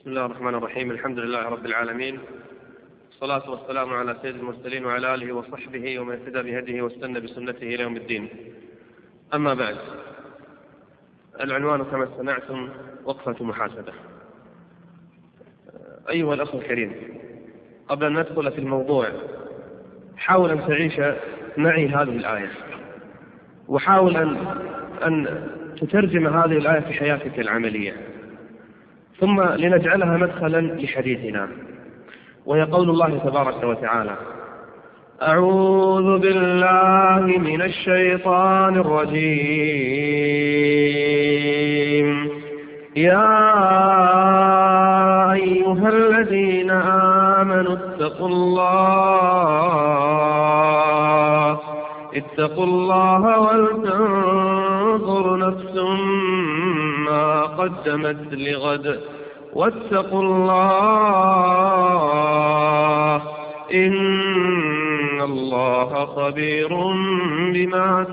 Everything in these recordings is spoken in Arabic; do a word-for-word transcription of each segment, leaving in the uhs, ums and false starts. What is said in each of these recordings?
بسم الله الرحمن الرحيم. الحمد لله رب العالمين، والصلاة والسلام على سيد المرسلين وعلى آله وصحبه ومن اهتدى بهديه واستنى بسنته إلى يوم الدين. أما بعد، العنوان كما سمعتم وقفة محاسبة. أيها الأخ الكريم، قبل أن ندخل في الموضوع حاول أن تعيش معي هذه الآية، وحاول أن, أن تترجم هذه الآية في حياتك العملية، ثم لنجعلها مدخلا لحديثنا، وهي قول الله تبارك وتعالى: أعوذ بالله من الشيطان الرجيم. يا أيها الذين آمنوا اتقوا الله اتقوا الله ولتنظر نفس ما قدمت لغد واتقوا الله إن الله خبير بما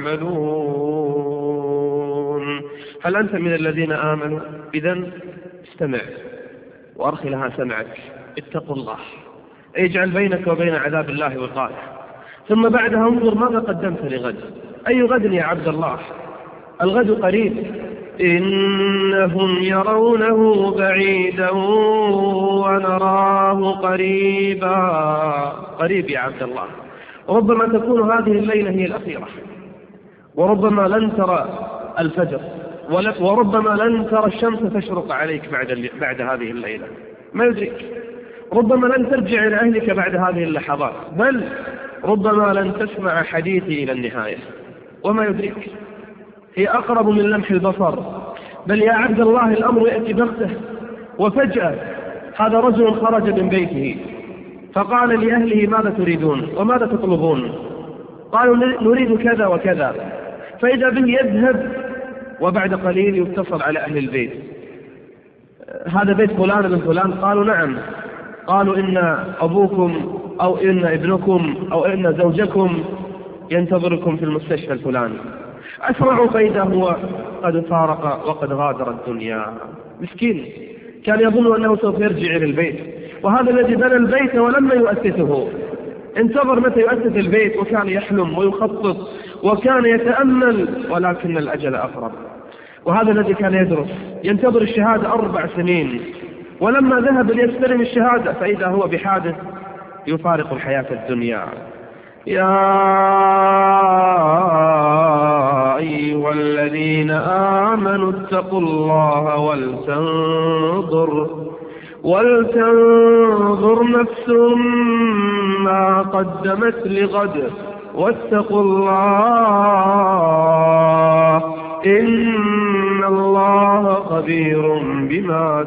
تعملون. هل أنت من الذين آمنوا؟ إذن استمع وأرخي لها سمعك. اتقوا الله، اجعل بينك وبين عذاب الله وقاية، ثم بعدها انظر ماذا قدمت لغد. أي غد يا عبد الله؟ الغد قريب. إنهم يرونه بعيدا ونراه قريبا. قريب يا عبد الله. ربما تكون هذه الليلة هي الأخيرة، وربما لن ترى الفجر، وربما لن ترى الشمس تشرق عليك بعد, بعد هذه الليلة، ما يدريك. ربما لن ترجع إلى أهلك بعد هذه اللحظات، بل ربما لن تسمع حديثي إلى النهاية، وما يدريك. هي أقرب من لمح البصر. بل يا عبد الله الأمر يأتي بغته وفجأة. هذا رجل خرج من بيته فقال لأهله: ماذا تريدون وماذا تطلبون؟ قالوا: نريد كذا وكذا. فإذا به يذهب، وبعد قليل يتصل على أهل البيت: هذا بيت فلان من فلان؟ قالوا: نعم. قالوا: إن أبوكم أو إن ابنكم أو إن زوجكم ينتظركم في المستشفى الفلاني. أسرعوا فإذا هو قد فارق وقد غادر الدنيا. مسكين، كان يظن أنه سوف يرجع إلى البيت، وهذا الذي بنى البيت ولما يؤسسه انتظر متى يؤسس البيت، وكان يحلم ويخطط وكان يتأمل، ولكن الأجل أقرب. وهذا الذي كان يدرس ينتظر الشهادة أربع سنين، ولما ذهب ليستلم الشهادة فإذا هو بحادث يفارق الحياة الدنيا. يا أيها الذين آمنوا اتقوا الله ولتنظر ولتنظر نفس ما قدمت لغد واتقوا الله إن الله خبير بما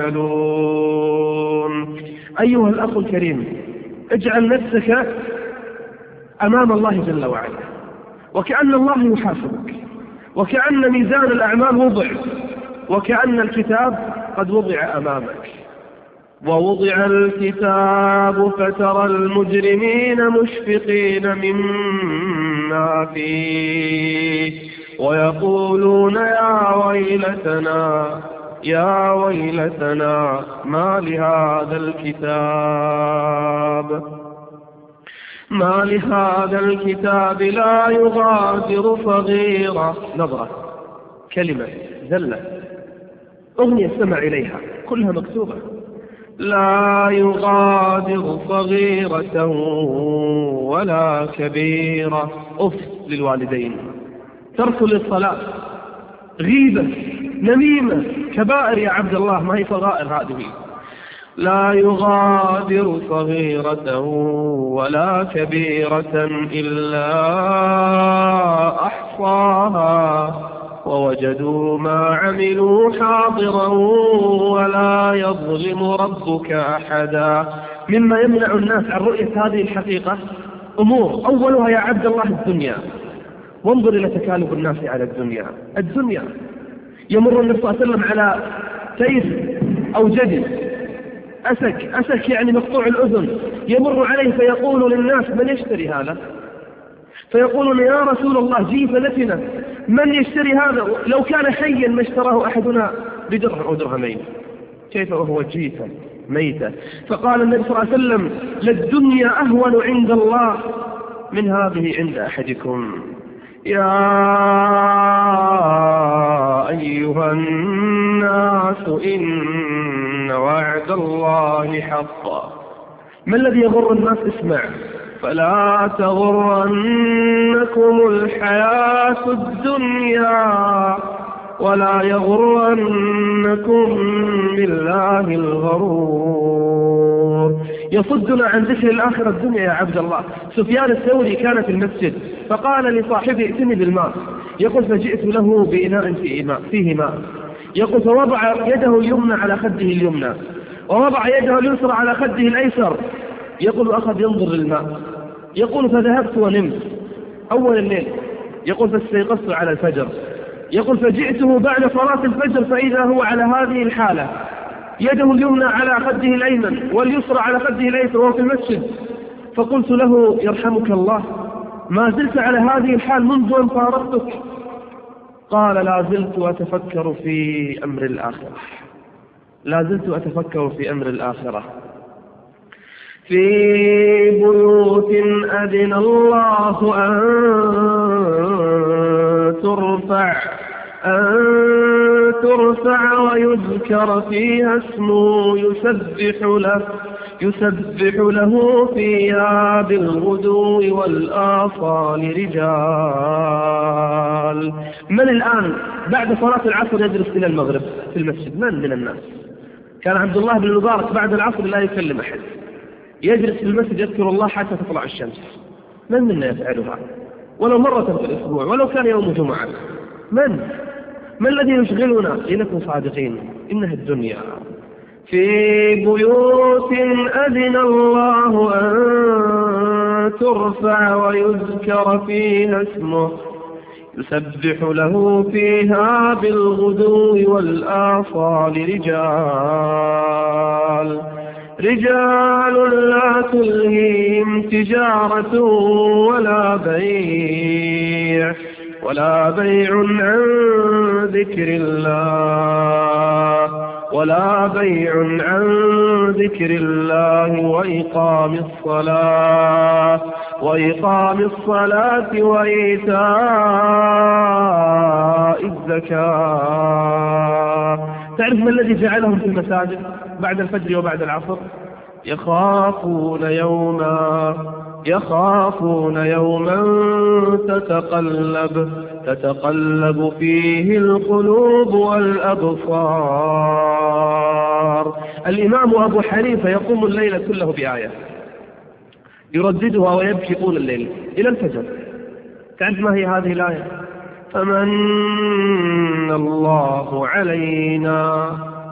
تعملون. أيها الأخ الكريم، اجعل نفسك أمام الله جل وعلا، وكأن الله يحاسبك، وكأن ميزان الأعمال وضع، وكأن الكتاب قد وضع أمامك. ووضع الكتاب فترى المجرمين مشفقين مما فيه ويقولون يا ويلتنا يا ويلتنا ما لهذا الكتاب ما لهذا الكتاب لا يغادر صغيرة. نظرة، كلمة، زلة، أغنية استمع إليها كلها مكتوبة. لا يغادر صغيرة ولا كبيرة. أف للوالدين، ترك للصلاة، غيبة، نميمة، كبائر يا عبد الله، ما هي صغائر هذه. لا يغادر صغيرة ولا كبيرة إلا أحصاها ووجدوا ما عملوا حاضرا ولا يظلم ربك أحدا. مما يمنع الناس عن رؤية هذه الحقيقة أمور، أولها يا عبد الله الدنيا. وانظر إلى تكالب الناس على الدنيا. الدنيا يمر النبي صلى الله عليه وسلم على تيس أو جدي، أسك أسك يعني مقطوع الأذن، يمر عليه فيقول للناس: من يشتري هذا؟ فيقولون: يا رسول الله جيف لتنا، من يشتري هذا؟ لو كان حيا ما اشتراه أحدنا بدرهم أو درهمين. كيف وهو جيفا ميتا. فقال النبي صلى الله عليه وسلم: للدنيا أهون عند الله من هذه عند أحدكم. يا أيها الناس إن وعد الله حق. ما الذي يغر الناس؟ اسمع: فلا تغرنكم الحياة الدنيا ولا يغرنكم بالله الغرور. يصدنا عن ذكر الآخرة الدنيا يا عبد الله. سفيان الثوري كان في المسجد فقال لصاحبه: ائتني بالماء. يقول: فجئت له بإناء فيه ماء. يقول: فوضع يده اليمنى على خده اليمنى ووضع يده اليسرى على خده الأيسر. يقول: أخذ ينظر للماء. يقول: فذهبت ونمت أول الليل. يقول: فاستيقظت على الفجر. يقول: فجئته بعد صلاة الفجر فإذا هو على هذه الحالة، يده اليمنى على خده الأيمن واليسرى على خده الأيسر وهو في المسجد. فقلت له: يرحمك الله، ما زلت على هذه الحال منذ أن فارقتك؟ قال: لا زلت أتفكر في أمر الآخرة، لا زلت أتفكر في أمر الآخرة. في بيوت أذن الله أن ترفع أن ترفع ويذكر فيها اسمه يسبح له يسبح له فيها بالغدو والآصال رجال. من الآن بعد صلاة العصر يجلس إلى المغرب في المسجد؟ من من الناس؟ كان عبد الله بن المبارك بعد العصر لا يكلم أحد، يجلس في المسجد يذكر الله حتى تطلع الشمس. من منا يفعلها ولو مرة في الأسبوع ولو كان يوم جمعة؟ من ما الذي يشغلنا؟ لنكن صادقين، إنها الدنيا. في بيوت أذن الله أن ترفع ويذكر فيها اسمه يسبح له فيها بالغدو والآصال رجال رجال لا تلهيهم تجارة ولا بيع ولا بيع عن ذكر الله ولا بيع عن ذكر الله وإقام الصلاة وإقام الصلاة وإيتاء الزكاة. تعرف ما الذي جعلهم في المساجد بعد الفجر وبعد العصر؟ يخافون يوما يخافون يوما تتقلب تتقلب فيه القلوب والأبصار. الإمام أبو حنيفة يقوم الليل كله بآية يرددها ويبكي طول الليل إلى الفجر. تعرف ما هي هذه الآية؟ فمن الله علينا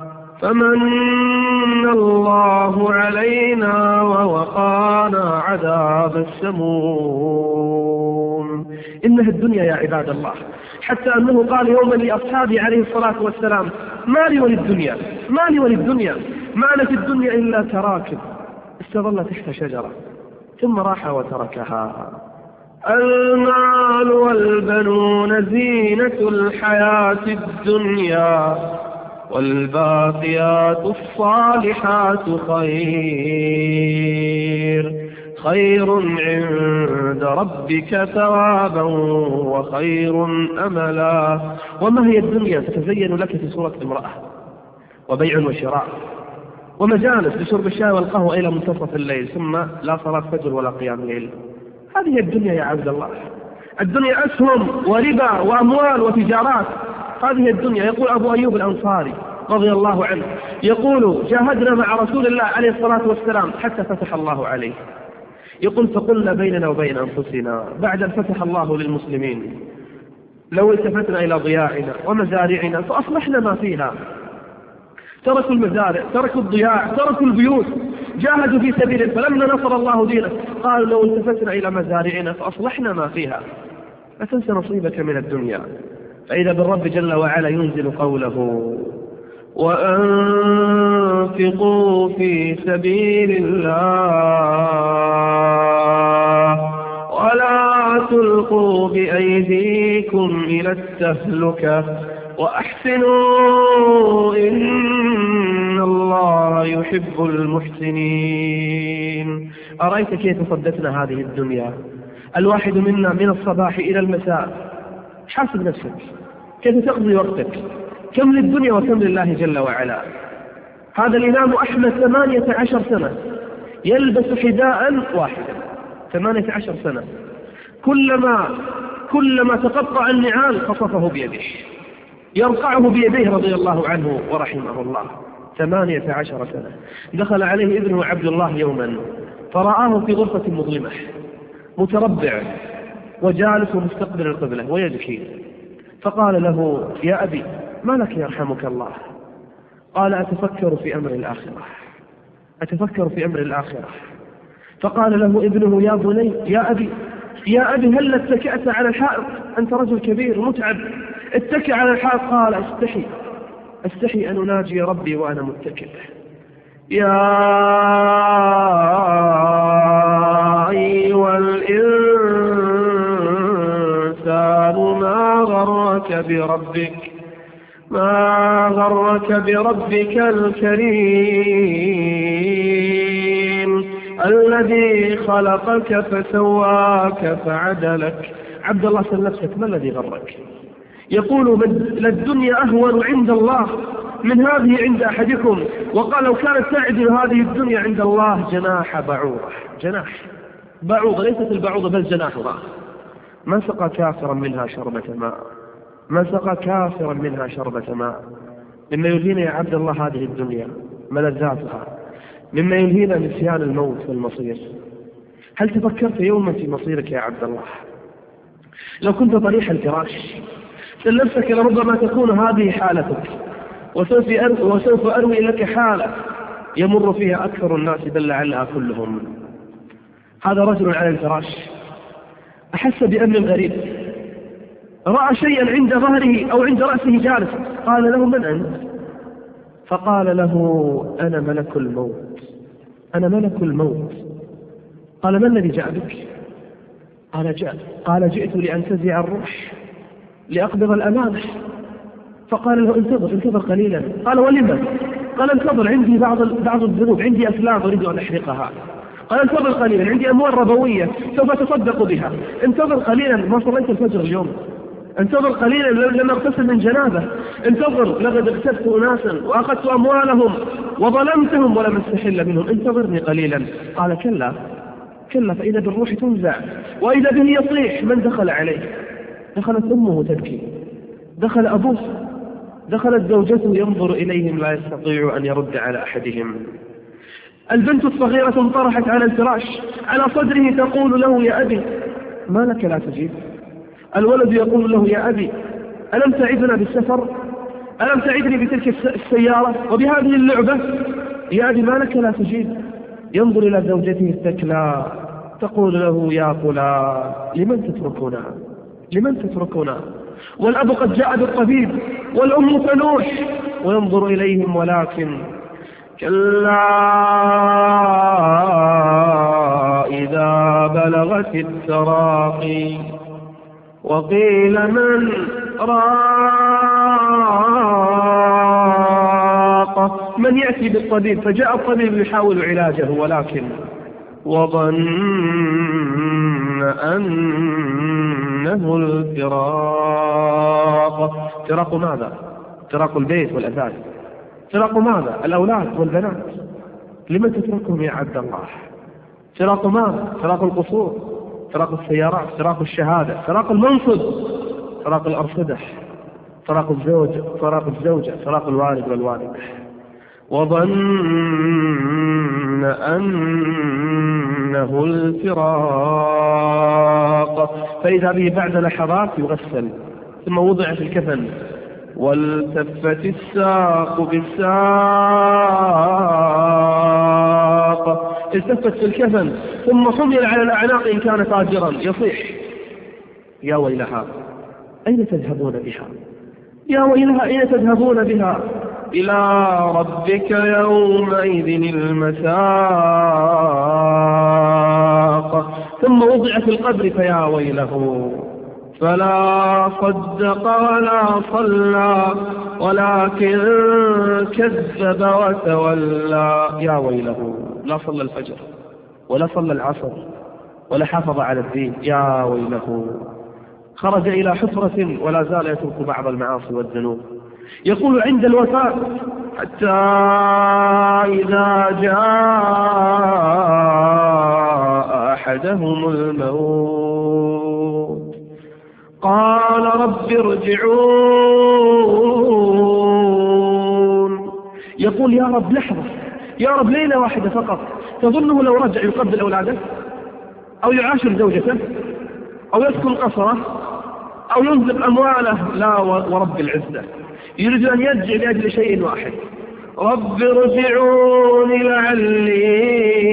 فمن الله علينا ووقانا عذاب السموم. إنها الدنيا يا عباد الله، حتى أنه قال يوما لأصحابه عليه الصلاة والسلام: ما لي وللدنيا ما لي وللدنيا ما أنا في الدنيا إلا كراكب استظل تحت شجرة ثم راح وتركها. المال والبنون زينة الحياة الدنيا والباقيات الصالحات خير خير عند ربك ثوابا وخير أملا. وما هي الدنيا؟ تتزين لك في صورة امرأة وبيع وشراء ومجالس لشرب الشاي والقهوة إلى منتصف الليل ثم لا صلاة فجر ولا قيام ليل. هذه الدنيا يا عبد الله. الدنيا أسهم وربا وأموال وتجارات. هذه الدنيا. يقول أبو أيوب الأنصاري رضي الله عنه يقول: جاهدنا مع رسول الله عليه الصلاة والسلام حتى فتح الله عليه. يقول: فقلنا بيننا وبين أنفسنا بعد أن فتح الله للمسلمين لو التفتنا إلى ضياعنا ومزارعنا فأصلحنا ما فيها. تركوا المزارع، تركوا الضياع، تركوا البيوت، جاهدوا في سبيله، فلما نصر الله دينه قالوا: لو التفتنا إلى مزارعنا فأصلحنا ما فيها. لا تنسى نصيبك من الدنيا. فإذا بالرب جل وعلا ينزل قوله: وأنفقوا في سبيل الله ولا تلقوا بأيديكم إلى التهلكة وأحسنوا إن يحب المحسنين. أرأيت كيف صدتنا هذه الدنيا؟ الواحد منا من الصباح إلى المساء، حاسب نفسك كيف تقضي وقتك، كم للدنيا وكم لله جل وعلا. هذا الإمام أحمد ثمانية عشر سنة يلبس حذاء واحدا، ثمانية عشر سنة، كلما كلما تقطع النعال خطفه بيده، يرقعه بيديه رضي الله عنه ورحمه الله. ثمانية عشر سنة. دخل عليه ابنه عبد الله يوما فرآه في غرفة مظلمة متربع وجالس مستقبل القبلة ويبكي، فقال له: يا أبي ما لك يرحمك الله؟ قال: أتفكر في أمر الآخرة، أتفكر في أمر الآخرة. فقال له ابنه: يا بني، يا أبي يا أبي هل اتكأت على الحائط؟ أنت رجل كبير متعب، اتكأ على الحائط. قال: استحي استحي أن أناجي ربي وأنا متكئ. يا أيها الإنسان ما غرك بربك ما غرك بربك الكريم الذي خلقك فسواك فعدلك. عبد الله سل نفسك، ما الذي غرك؟ يقول: للدنيا أهون عند الله من هذه عند أحدكم. وقال: لو كانت تعدل هذه الدنيا عند الله جناح بعوضة. جناح بعوضة، ليست البعوضة بل جناحها. ما سقى كافرا منها شربة ماء، ما سقى كافرا منها شربة ماء. مما يلهينا يا عبد الله هذه الدنيا ملذاتها، مما يلهينا نسيان الموت والمصير. هل تفكرت يوما في مصيرك يا عبد الله؟ لو كنت طريح الفراش سل نفسك لربما تكون هذه حالتك، وسوف وسوف أروي لك حالة يمر فيها أكثر الناس بل لعلها كلهم. هذا رجل على الفراش أحس بأمر غريب، رأى شيئا عند ظهره أو عند رأسه جالس. قال له: من أنت؟ فقال له: أنا ملك الموت، أنا ملك الموت. قال: ما الذي جاء بك؟ قال: جاء قال جئت لأنتزع الروح، لأقبض الأمانة. فقال له: انتظر انتظر قليلا. قال: ولما؟ قال: انتظر، عندي بعض بعض الذنوب، عندي أسلام أريد أن أحرقها. قال: انتظر قليلا، عندي أموال ربوية سوف أتصدق بها. انتظر قليلا، ما صليت الفجر اليوم. انتظر قليلا، لم أغتسل من جنابه. انتظر، لقد اغتبت أناسا وأخذت أموالهم وظلمتهم ولم استحل منهم. انتظرني قليلا. قال: كلا كلا، فإذا بالروح تنزع وإذا به يصيح. من دخل عليه؟ دخلت أمه تبكي، دخل أبوه، دخلت زوجته ينظر إليهم لا يستطيع أن يرد على أحدهم. البنت الصغيرة انطرحت على الفراش على صدره تقول له: يا أبي ما لك لا تجيب؟ الولد يقول له: يا أبي ألم تعدنا بالسفر؟ ألم تعدني بتلك السيارة وبهذه اللعبة؟ يا أبي ما لك لا تجيب؟ ينظر إلى زوجته الثكلى تقول له: يا فلان لمن تتركنا لمن تتركنا؟ والأب قد جاء بالطبيب والأم تنوح وينظر إليهم، ولكن كلا إذا بلغت التراقي وقيل من راق. من يأتي بالطبيب؟ فجاء الطبيب يحاول علاجه، ولكن وظن أنه الفراق. فراق ماذا؟ فراق البيت والأثاث. فراق ماذا؟ الأولاد والبنات. لمن تتركهم يا عبد الله؟ فراق ماذا؟ فراق القصور، فراق السيارات، فراق الشهادة، فراق المنصب، فراق الأرصدة، فراق الزوج، فراق الزوجة، فراق الوالد والوالدة. وظن أنه الفراق. فإذا به بعد لحظات يغسل ثم وضع في الكفن، والتفت الساق بالساق. التفت في الكفن ثم حمل على الأعناق إن كان تاجرا يصيح: يا ويلها أين تذهبون بها؟ يا ويلها أين تذهبون بها؟ إلى ربك يومئذ المساق. ثم وضع في القبر فيا ويله، فلا صدق ولا صلى ولكن كذب وتولى. يا ويله، لا صلى الفجر ولا صلى العصر ولا حافظ على الدين. يا ويله، خرج إلى حفرة ولا زال يترك بعض المعاصي والذنوب. يقول عند الوفاة: حتى إذا جاء أحدهم الموت قال رب ارجعون. يقول: يا رب لحظة، يا رب ليلة واحدة فقط، تظنه لو رجع يقبل أولاده أو يعاشر زوجته أو يسكن قصره أو ينفق أمواله؟ لا، ورب العزة يريد أن يرجع لأجل شيء واحد: رب ارجعون لعلي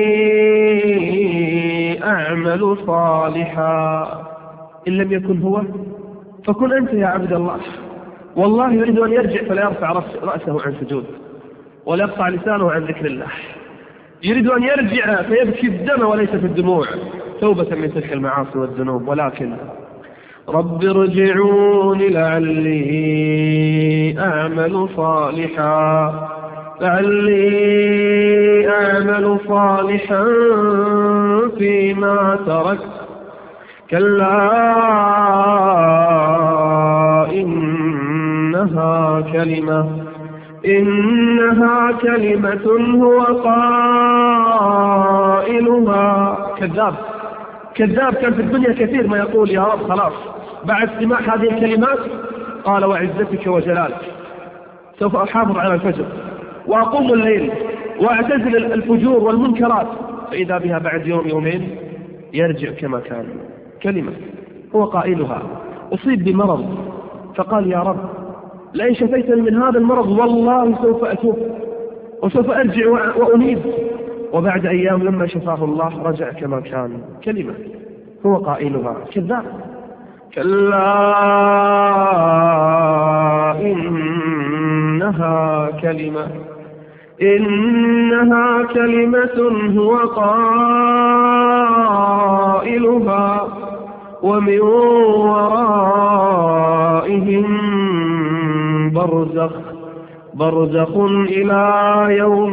أعمل صالحا. إن لم يكن هو فكن أنت يا عبد الله. والله يريد أن يرجع فلا يرفع رأسه عن سجود ولا يقطع لسانه عن ذكر الله. يريد أن يرجع فيبكي الدم وليس في الدموع توبة من تلك المعاصي والذنوب، ولكن رب ارجعون لعلي أعمل صالحا لعلي أعمل صالحا فيما تركت كلا إنها كلمة إنها كلمة هو قائلها. كذاب كذاب، كان في الدنيا كثير ما يقول: يا رب خلاص بعد سماع هذه الكلمات قال: وعزتك وجلالك سوف أحافظ على الفجر وأقوم الليل وأعتزل الفجور والمنكرات. فإذا بها بعد يوم يومين يرجع كما كان. كلمة هو قائلها. أصيب بمرض فقال: يا رب لئن شفيتني من هذا المرض والله سوف أتوب وسوف أرجع وأنيب. وبعد أيام لما شفاه الله رجع كما كان. كلمة هو قائلها. كذاب. كلا إنها كلمة إنها كلمة هو قائلها ومن ورائهم برزخ برزخ إلى يوم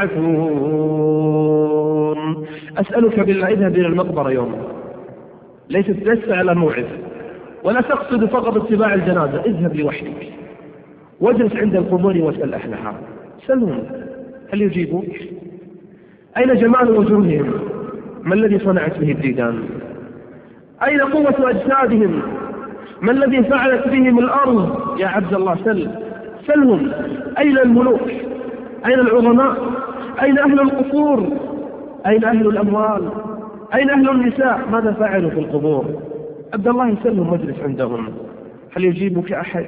يبعثون. أسألك بالله اذهب إلى المقبرة يوما، ليست لست على موعد ولا تقصد فقط اتباع الجنازة. اذهب لوحدك واجلس عند القبور واسأل أهلها، سلهم هل يجيبوك؟ أين جمال وجوههم؟ ما الذي صنعت به الديدان؟ أين قوة أجسادهم؟ ما الذي فعلت بهم الأرض؟ يا عبد الله سل سلهم. أين الملوك؟ أين العظماء؟ أين أهل القصور؟ أين أهل الأموال؟ أين أهل النساء؟ ماذا فعلوا في القبور؟ عبد الله سلهم واجلس عندهم، هل يجيبك أحد؟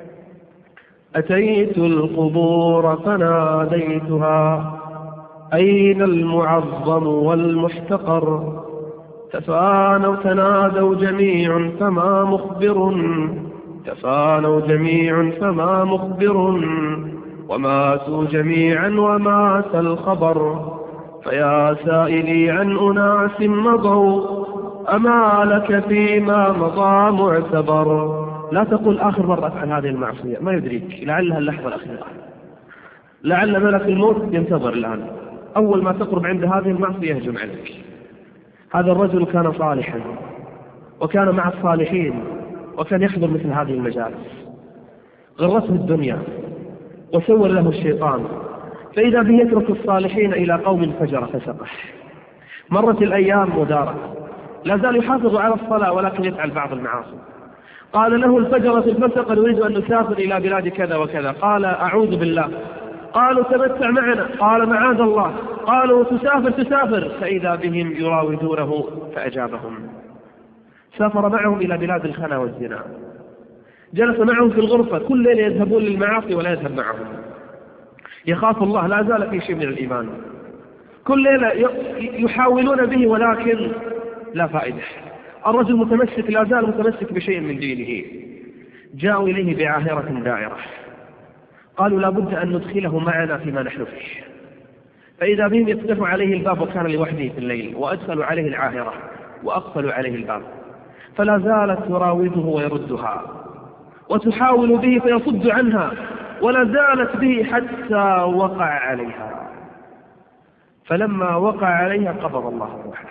أتيت القبور فناديتها أين المعظم والمحتقر؟ تفانوا تنادوا جميع فما مخبر تفانوا جميع فما مخبر وماتوا جميعا ومات الخبر. فيا سائلي عن أناس مضوا أما لك فيما مضى معتبر. لا تقول آخر مرة أفعل هذه المعصية، ما يدريك، لعلها اللحظة الأخيرة، لعل ملك الموت ينتظر الآن. أول ما تقرب عند هذه المعصية يهجم عليك. هذا الرجل كان صالحا وكان مع الصالحين وكان يحضر مثل هذه المجالس. غرته الدنيا وسول له الشيطان، فإذا به يترك الصالحين إلى قوم فجر فسقح. مرت الأيام ودارت، لا زال يحافظ على الصلاة ولكن يفعل بعض المعاصي. قال له الفجرة الفسق: نريد أن نسافر إلى بلاد كذا وكذا. قال: أعوذ بالله. قالوا: تمتع معنا. قال: معاذ الله. قالوا: تسافر تسافر. فإذا بهم يراودونه فأجابهم. سافر معهم إلى بلاد الخنا والزنا، جلس معهم في الغرفة، كل ليلة يذهبون للمعاصي ولا يذهب معهم. يخاف الله، لا زال في شيء من الإيمان. كل ليلة يحاولون به ولكن لا فائدة. الرجل متمسك، لا زال متمسك بشيء من دينه. جاءوا إليه بعاهرة دائرة، قالوا: لا بد أن ندخله معنا فيما نحن فيه. فإذا بهم يفتحوا عليه الباب وكان لوحده في الليل، وأدخلوا عليه العاهرة وأقفلوا عليه الباب، فلا زالت تراوده ويردها وتحاول به فيصد عنها ولا زالت به حتى وقع عليها. فلما وقع عليها قبض الله روحه.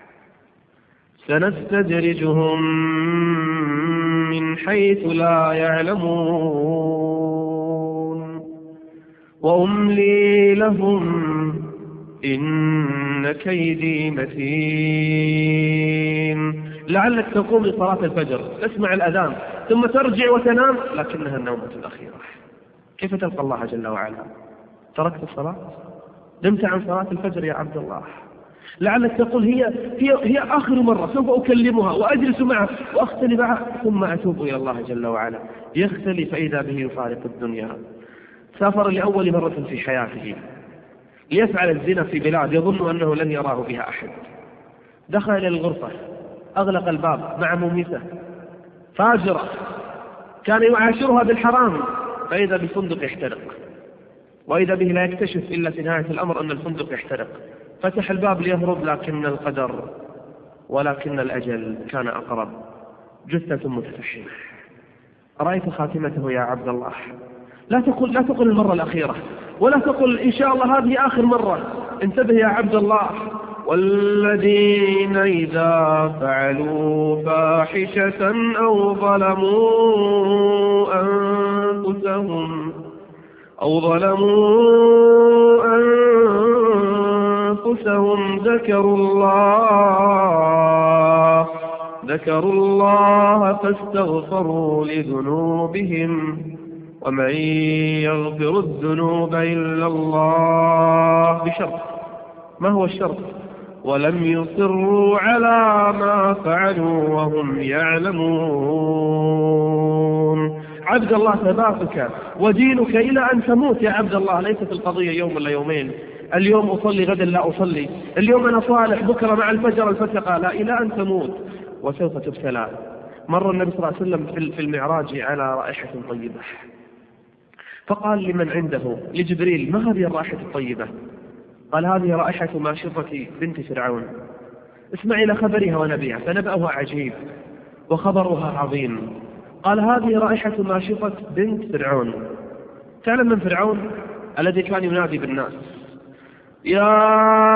سنستدرجهم من حيث لا يعلمون وأملي لهم إن كيدي متين. لعلك تقوم لصلاة الفجر تسمع الأذان ثم ترجع وتنام، لكنها النومة الأخيرة. كيف تلقى الله جل وعلا؟ تركت الصلاة؟ نمت عن صلاة الفجر يا عبد الله. لعلك تقول هي, هي, هي آخر مرة سوف أكلمها وأجلس معها وأختلي معها ثم أتوب إلى الله جل وعلا. يختلي فإذا به يفارق الدنيا. سافر لأول مرة في حياته ليفعل الزنا في بلاد يظن أنه لن يراه بها أحد. دخل إلى الغرفة، أغلق الباب مع مميسة فاجرة كان يعاشرها بالحرام، فإذا بالفندق يحترق، وإذا به لا يكتشف إلا في نهاية الأمر أن الفندق يحترق. فتح الباب ليهرب، لكن القدر ولكن الأجل كان أقرب. جثة متفحمة. رأيت خاتمته يا عبد الله. لا تقل لا تقل المرة الأخيرة، ولا تقل إن شاء الله هذه آخر مرة. انتبه يا عبد الله. والذين إذا فعلوا فاحشة أو ظلموا أنفسهم أو ظلموا أنفسهم ذكروا الله ذكروا الله فاستغفروا لذنوبهم ومن يغفر الذنوب إلا الله بشرط. ما هو الشرط؟ ولم يصروا على ما فعلوا وهم يعلمون. عبد الله ثباتك ودينك إلى أن تموت يا عبد الله. ليست القضية يوم ولا يومين، اليوم أصلي غدا لا أصلي، اليوم أنا صالح بكرة مع الفجر الفتقة، لا، إلى أن تموت وسوف تبتلى. مر النبي صلى الله عليه وسلم في المعراج على رائحة طيبة، فقال لمن عنده لجبريل: ما هذه الرائحة الطيبة؟ قال: هذه رائحة ماشطة بنت فرعون، اسمع إلى خبرها ونبيها. فنبأها عجيب وخبرها عظيم. قال: هذه رائحة ماشطة بنت فرعون. تعلم من فرعون؟ الذي كان ينادي بالناس: يا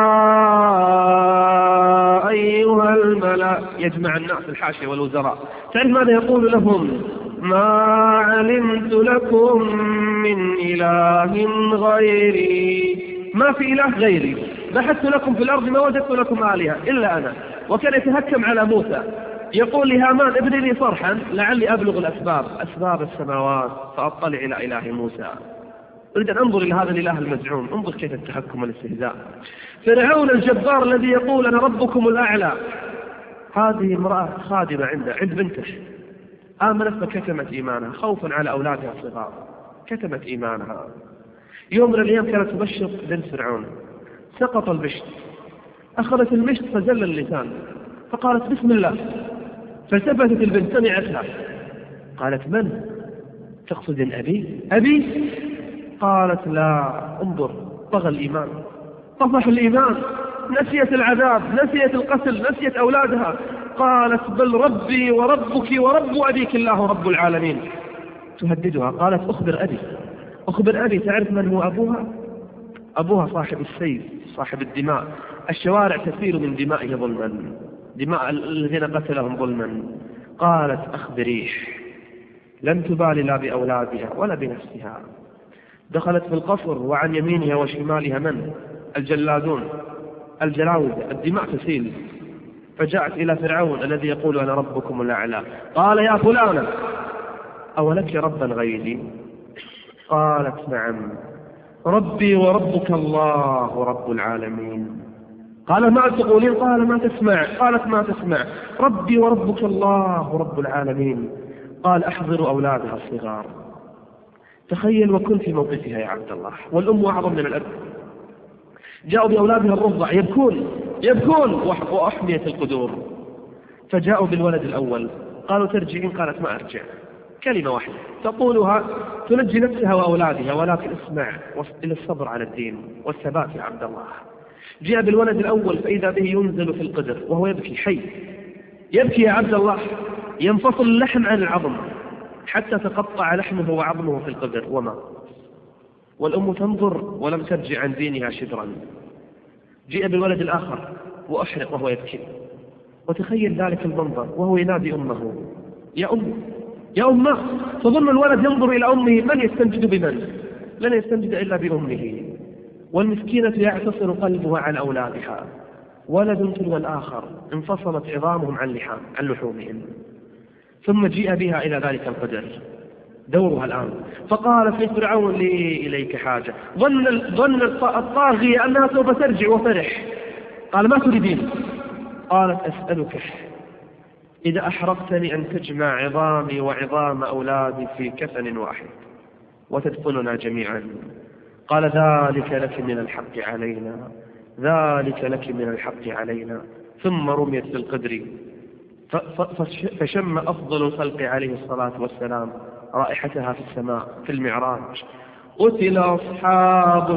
أيها الملأ، يجمع الناس الحاشية والوزراء. تعرف ماذا يقول لهم؟ ما علمت لكم من إله غيري، ما في إله غيري، بحثت لكم في الأرض ما وجدت لكم آلهة إلا أنا. وكان يتهكم على موسى، يقول لهامان: ابني لي صرحا لعلي أبلغ الأسباب أسباب السماوات فأطلع إلى إله موسى. أريد أن أنظر إلى هذا الإله المزعوم. انظر كيف التهكم والاستهزاء. فرعون الجبار الذي يقول: أنا ربكم الأعلى. هذه امرأة خادمة عنده عند بنته، آمنت فكتمت إيمانها خوفا على أولادها الصغار، كتمت إيمانها. يوم من الأيام كانت تبشر بنت فرعون، سقط المشط، أخذت المشط فزل اللسان، فقالت: بسم الله. فثبتت البنت، سمعتها، قالت: من؟ تقصد أبي؟ أبي؟ قالت: لا، انظر، طغى الإيمان، طفح الإيمان، نسيت العذاب، نسيت القتل، نسيت أولادها. قالت: بل ربي وربك ورب أبيك الله رب العالمين. تهددها. قالت: أخبر أبي، أخبر أبي. تعرف من هو أبوها؟ أبوها صاحب السيف، صاحب الدماء، الشوارع تسير من دمائه ظلما، دماء الذين قتلهم ظلما. قالت: أخبريه. لم تبالي لا بأولادها ولا بنفسها. دخلت في القصر وعن يمينها وشمالها من؟ الجلادون، الجلاوذة، الدماء تسيل. فجاءت إلى فرعون الذي يقول: أنا ربكم الأعلى. قال: يا فلانة، أولك ربا غيري؟ قالت: نعم، ربي وربك الله رب العالمين. قال: ما تقولين؟ قال: ما تسمع. قالت: ما تسمع. ربي وربك الله رب العالمين. قال: أحضروا أولادها الصغار. تخيل وكن في موقفها يا عبد الله، والأم أعظم من الأب. جاءوا بأولادها الرضع يبكون يبكون وأحمية القدور. فجاءوا بالولد الأول، قالوا: ترجعين؟ قالت: ما أرجع. كلمة واحدة تقولها تنجي نفسها وأولادها، ولكن اسمع إلى الصبر على الدين والثبات يا عبد الله. جاء بالولد الأول فإذا به ينزل في القدر وهو يبكي حي، يبكي يا عبد الله، ينفصل اللحم عن العظم حتى تقطع لحمه وعظمه في القدر وما والأم تنظر ولم ترجع عن دينها شبرا. جيء بالولد الآخر وأحرق وهو يبكي، وتخيل ذلك المنظر وهو ينادي أمه يا أم يا أمه، فظن الولد ينظر إلى أمه من يستنجد بمن؟ لن يستنجد إلا بأمه. والمسكينة يعتصر قلبها عن أولادها، ولد تلو الآخر انفصلت عظامهم عن لحام عن لحومهم. ثم جيء بها إلى ذلك القدر، دورها الآن. فقالت لفرعون لي إليك حاجة. ظن ظن الطاغية أنها سوف ترجع وفرح. قال ما تريدين؟ قالت أسألك إذا أحرقتني أن تجمع عظامي وعظام أولادي في كفن واحد وتدفننا جميعا. قال ذلك لك من الحق علينا، ذلك لك من الحق علينا. ثم رميت في القدر، فشم أفضل الخلق عليه الصلاة والسلام رائحتها في السماء في المعراج. قتل أصحاب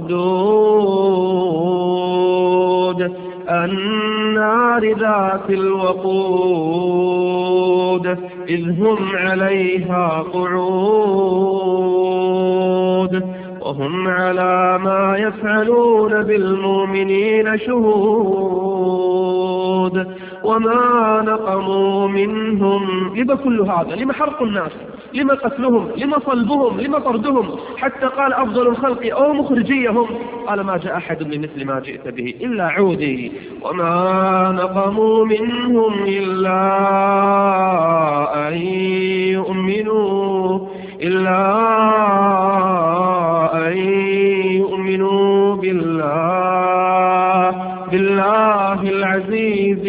الأخدود النار ذات الوقود إذ هم عليها قعود وهم على ما يفعلون بالمؤمنين شهود وما نقموا منهم. لما كل هذا؟ لما حرق الناس؟ لما قتلهم؟ لما صلبهم؟ لما طردهم؟ حتى قال أفضل الخلق أو مخرجيهم قال ما جاء أحد من مثل ما جئت به إلا عودي. وما نقموا منهم إلا أن يؤمنوا إلا أن يؤمنوا بالله بالله العزيز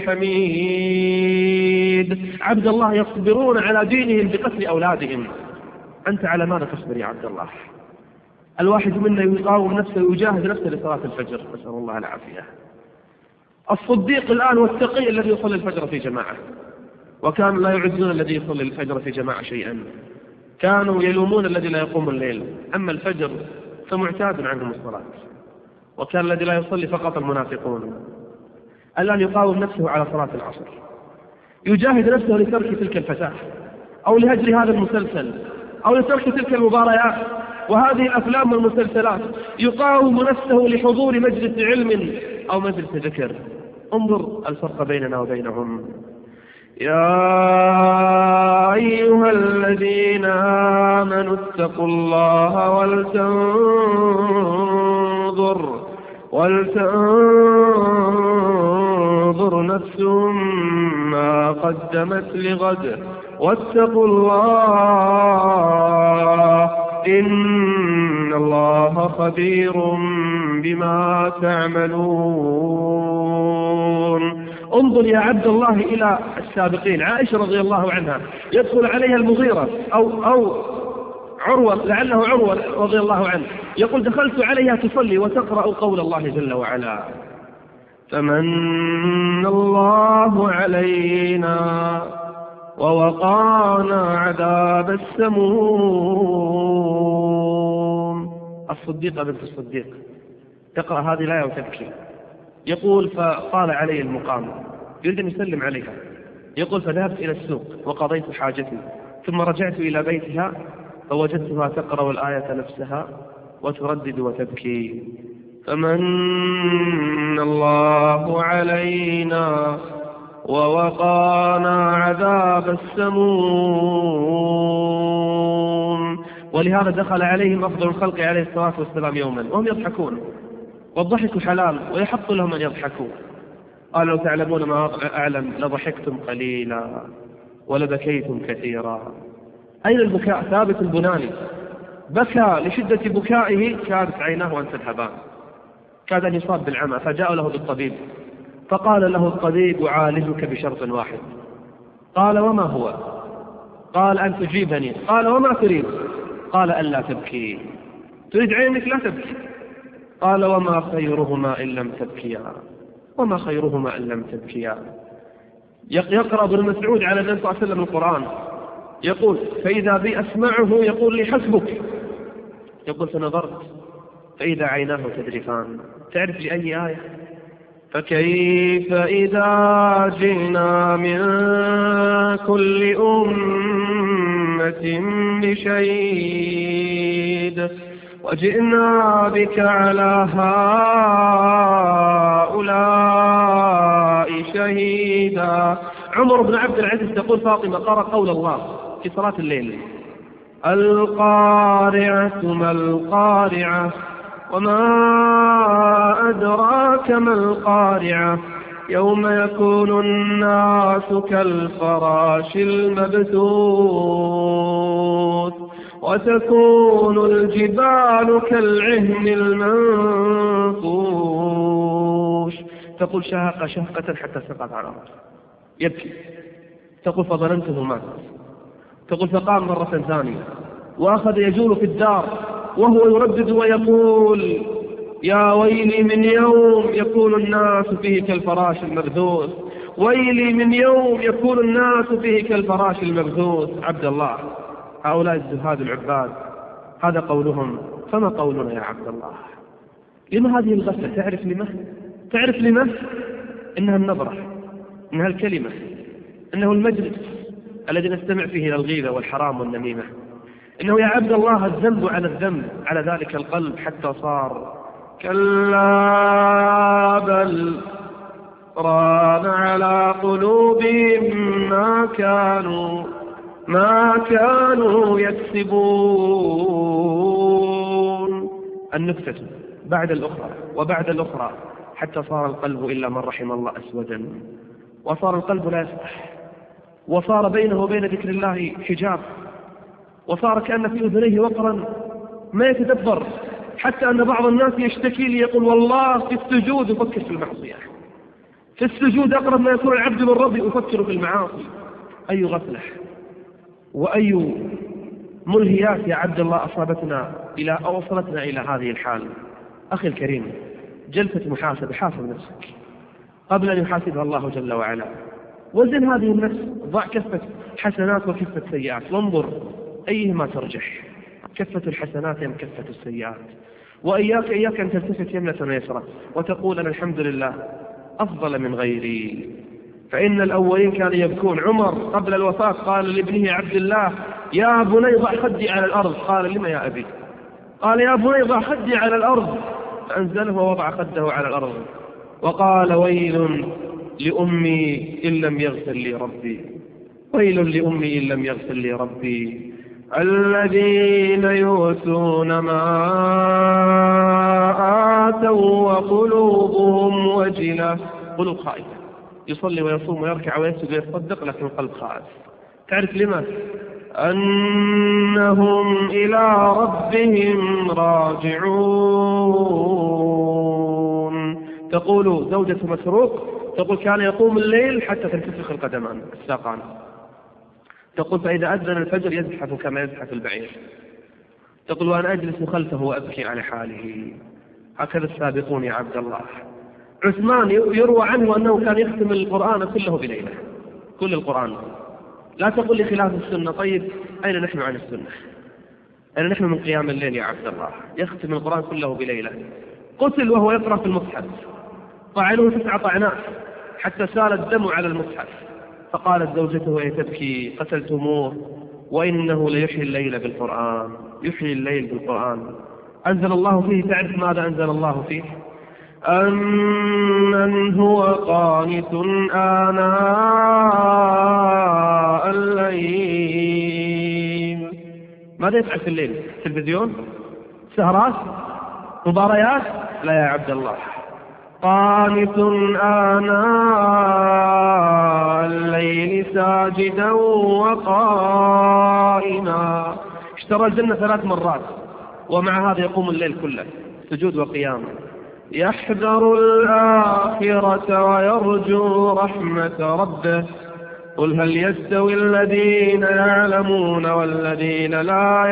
الحميد. عبد الله يصبرون على دينهم بقتل أولادهم. أنت على ماذا تصبر يا عبد الله؟ الواحد منا يقاوم نفسه ويجاهد نفسه لصلاة الفجر، نسأل الله العافية. الصديق الآن والتقي الذي يصلي الفجر في جماعة، وكانوا لا يعدون الذي يصلي الفجر في جماعة شيئا، كانوا يلومون الذي لا يقوم الليل. أما الفجر فمعتاد عنهم الصلاة، وكان الذي لا يصلي فقط المنافقون. الآن يقاوم نفسه على صلاة العصر، يجاهد نفسه لترك تلك الفتاة أو لهجر هذا المسلسل أو لترك تلك المباريات وهذه الأفلام والمسلسلات، يقاوم نفسه لحضور مجلس علم أو مجلس ذكر. انظر الفرق بيننا وبينهم. يا أيها الذين آمنوا اتقوا الله ولتنظر ولتنظر نفس ما قدمت لغد واتقوا الله إن الله خبير بما تعملون. انظر يا عبد الله إلى السابقين. عائشة رضي الله عنها يدخل عليها المغيرة أو, أو عروة، لعله عروة رضي الله عنه، يقول دخلت عليها تصلي وتقرأ قول الله جل وعلا فمن الله علينا ووقانا عذاب السموم. الصديقة بنت الصديق تقرأ هذه الآية وتبكي. يقول فقال علي المقام، يريد أن يسلم عليها. يقول فذهبت إلى السوق وقضيت حاجتي ثم رجعت إلى بيتها فوجدتها تقرأ الآية نفسها وتردد وتبكي فمن الله علينا ووقانا عذاب السموم. ولهذا دخل عليهم أفضل الخلق عليه الصلاة والسلام يوما وهم يضحكون، والضحك حلال ويحق لهم أن يضحكوا. قال لو تعلمون ما أعلم لضحكتم قليلا ولبكيتم كثيرا. أين البكاء؟ ثابت البناني بكى لشدة بكائه كادت عيناه أن تذهبان، كاد أن يصاب بالعمى، فجاء له بالطبيب فقال له الطبيب أعالجك بشرط واحد. قال وما هو؟ قال أن تجيبني. قال وما تريد؟ قال ألا تبكي. تريد عينك لا تبكي. قال وما خيرهما إن لم تبكيا؟ وما خيرهما إن لم تبكيا؟ يقرأ ابن مسعود على النبي صلى الله عليه وسلم القرآن يقول فإذا بي أسمعه يقول لي حسبك. يقول فنظرت فإذا عيناه تذرفان. تعرف لأي آية؟ فكيف إذا جئنا من كل أمة بشهيد وجئنا بك على هؤلاء شهيدا. عمر بن عبد العزيز تقول فاطمة قرأ قول الله في صلاة الليل: القارعة ما القارعة وما أدراك ما القارعة يوم يكون الناس كالفراش المبثوث وتكون الجبال كالعهن المنفوش. تقول شهق شهقة حتى سقط على الأرض يبكي. تقول فظننته مات. تقول فقام مرة ثانية وأخذ يجول في الدار وهو يردد ويقول: يا ويلي من يوم يكون الناس فيه كالفراش المبثوث، ويلي من يوم يكون الناس فيه كالفراش المبثوث. عبد الله، هؤلاء الزهاد العباد هذا قولهم، فما قولنا يا عبد الله؟ لما هذه الغفلة؟ تعرف لما؟ تعرف لما؟ إنها النظرة، إنها الكلمة، إنه المجلس الذي نستمع فيه إلى الغيبة والحرام والنميمة، إنه يا عبد الله الذنب على الذنب على ذلك القلب حتى صار كلا بل ران على قلوبهم ما كانوا ما كانوا يكسبون. النكتة بعد الأخرى وبعد الأخرى حتى صار القلب إلا من رحم الله أسودا، وصار القلب لا يفتح، وصار بينه وبين ذكر الله حجاب، وصار كأن في أذنيه وقرا ما يتدبر، حتى أن بعض الناس يشتكي لي يقول: والله في السجود يفكر في المعصية، في السجود أقرب ما يكون العبد من ربه يفكر في المعاصي. أي غفلة وأي ملهيات يا عبد الله أصابتنا إلى أو وصلتنا إلى هذه الحال. أخي الكريم، جلسة محاسبة، حاسب نفسك قبل أن يحاسبها الله جل وعلا. وزن هذه النفس، ضع كفة حسنات وكفة سيئات، وانظر أيهما ترجح، كفة الحسنات أم كفة السيئات. وإياك إياك أن تلتفت يمنة ويسرى وتقول: أنا الحمد لله أفضل من غيري. فإن الأولين كانوا يبكون. عمر قبل الوفاة قال لابنه عبد الله: يا بني ضع خدي على الأرض. قال: لما يا أبي؟ قال: يا بني ضع خدي على الأرض. فأنزله ووضع خده على الأرض وقال: ويل لأمي إن لم يغفر لي ربي، ويل لأمي إن لم يغفر لي ربي. الذين يؤتون ما آتوا وقلوبهم وجلة. قلوب خائفة، يصلي ويصوم ويركع ويسجد ويتصدق لكن القلب خائف. تعرف لما؟ أنهم إلى ربهم راجعون. تقول زوجة مسروق، تقول: كان يقوم الليل حتى تنتفخ القدمان الساقان. تقول: فإذا أذن الفجر يزحف كما يزحف البعير. تقول: وأنا أجلس خلفه وأبكي على حاله. هكذا السابقون يا عبد الله. عثمان يروى عنه أنه كان يختم القرآن كله بليلة، كل القرآن. لا تقل لي خلاف السنة. طيب أين نحن عن السنة؟ أين نحن من قيام الليل يا عبد الله؟ يختم القرآن كله بليلة. قتل وهو يقرأ في المصحف، طعنوه تسع طعنات حتى سال الدم على المصحف. فقالت زوجته وهي تبكي: قتلتموه وإنه ليحيي الليل بالقرآن، يحيي الليل بالقرآن. أنزل الله فيه، تعرف ماذا أنزل الله فيه؟ أمن هو قانت آناء الليل. ماذا يفعل في الليل؟ تلفزيون؟ سهرات؟ مباريات؟ لا يا عبد الله. قانت آناء الليل ساجدا وقائما. اشترى الجنة ثلاث مرات ومع هذا يقوم الليل كله سجود وقيام. يحذر الآخرة ويرجو رحمة ربه. قل هل يستوي الذين يعلمون والذين لا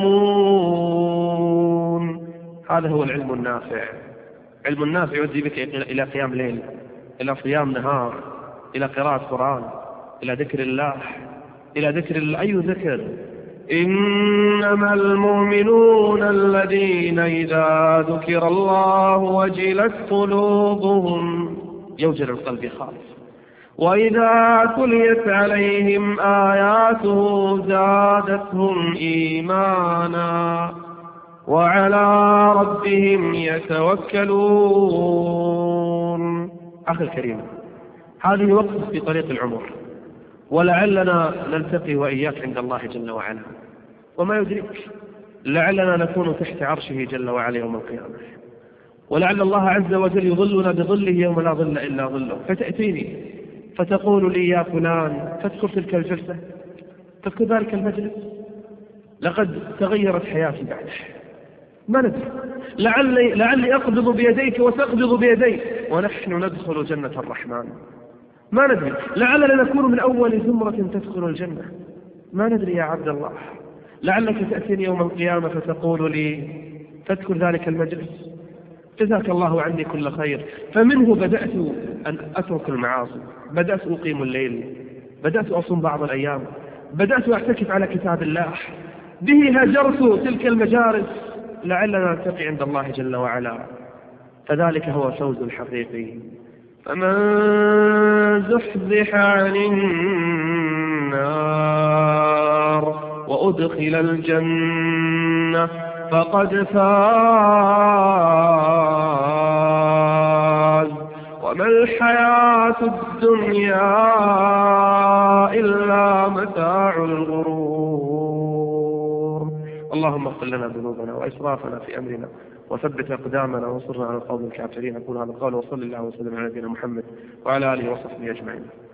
يعلمون؟ هذا هو العلم النافع. علم النافع يؤدي بك إلى قيام ليل، إلى صيام نهار، إلى قراءة قرآن، إلى ذكر الله، إلى ذكر الله. أي ذكر؟ إنما المؤمنون الذين إذا ذكر الله وجلت قلوبهم، يوجل القلب خالص، وإذا تليت عليهم آياته زادتهم إيمانا. وعلى ربهم يتوكلون. أخي الكريم، هذه وقت في طريق العمر، ولعلنا نلتقي وإياك عند الله جل وعلا، وما يدرك لعلنا نكون تحت عرشه جل وعلا يوم القيامة، ولعل الله عز وجل يظلنا بظله يوم لا ظل إلا ظله، فتأتيني فتقول لي يا فلان، تذكر تلك الجلسة، تذكر ذلك المجلس، لقد تغيرت حياتي بعده، ما ندري، لعلي, لعلي أقبض بيديك وتقبض بيدي ونحن ندخل جنة الرحمن، ما ندري، لعلنا نكون من أول زمرة تدخل الجنة، ما ندري يا عبد الله. لعلك تأتيني يوم القيامة فتقول لي، تذكر ذلك المجلس، جزاك الله عني كل خير، فمنه بدأت أن أترك المعاصي، بدأت أقيم الليل، بدأت أصوم بعض الأيام، بدأت أعتكف على كتاب الله، به هاجرت تلك المجالس، لعلنا نلتقي عند الله جل وعلا، فذلك هو الفوز الحقيقي. فمن زحزح عن النار وأدخل الجنة فقد فاز، وما الحياة الدنيا إلا متاع الغرور. اللهم اغفر لنا ذنوبنا وإسرافنا في أمرنا وثبت أقدامنا وانصرنا على القوم الكافرين. أقول هذا القول وصلى الله وسلم على نبينا محمد وعلى آله وصحبه أجمعين.